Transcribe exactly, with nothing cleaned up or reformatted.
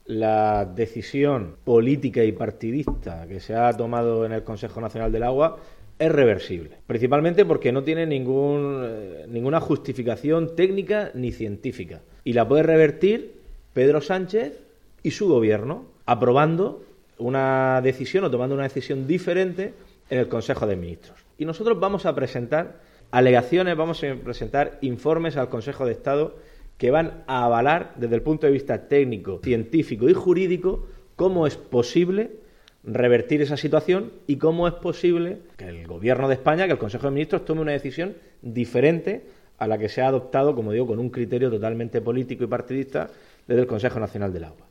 la decisión política y partidista que se ha tomado en el Consejo Nacional del Agua es reversible, principalmente porque no tiene ningún, eh, ninguna justificación técnica ni científica, y la puede revertir Pedro Sánchez y su gobierno, aprobando una decisión o tomando una decisión diferente en el Consejo de Ministros. Y nosotros vamos a presentar alegaciones, vamos a presentar informes al Consejo de Estado que van a avalar desde el punto de vista técnico, científico y jurídico cómo es posible revertir esa situación y cómo es posible que el Gobierno de España, que el Consejo de Ministros tome una decisión diferente a la que se ha adoptado, como digo, con un criterio totalmente político y partidista desde el Consejo Nacional del Agua.